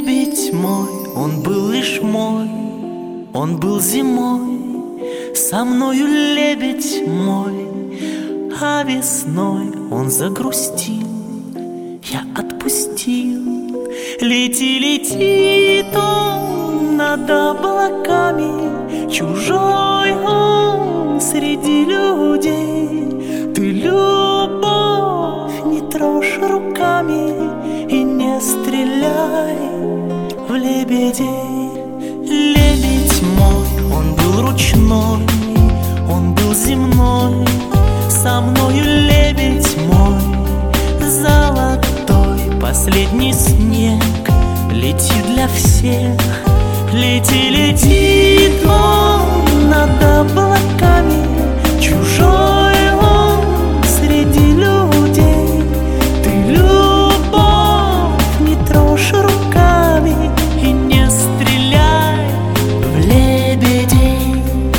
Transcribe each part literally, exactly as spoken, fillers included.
Лебедь мой, он был лишь мой, он был зимой, со мною лебедь мой. А весной он загрустил, я отпустил. Лети, летит он над облаками, чужой он среди людей. Ты, любовь, не трожь руками и не стреляй в лебедей. Лебедь мой, он был ручной, он был земной, со мною лебедь мой. Золотой последний снег летит для всех. Лети, летит он над облаками, чужой он среди людей. Ты, любовь, не трожь руками и не стреляй в лебедей.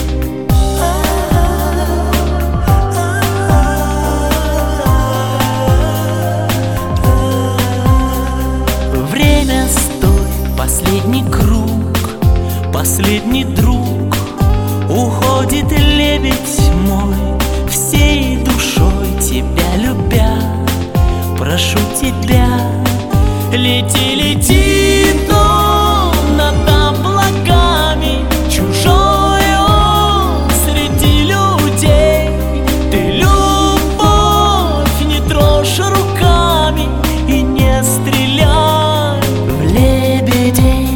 Время, стой, последний круг, последний друг. Уходит лебедь мой, всей душой тебя любя. Прошу тебя, лети, летит он над облаками, чужой он среди людей. Ты, любовь, не трожь руками и не стреляй в лебедей.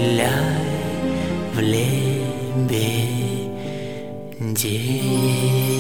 В лебедей.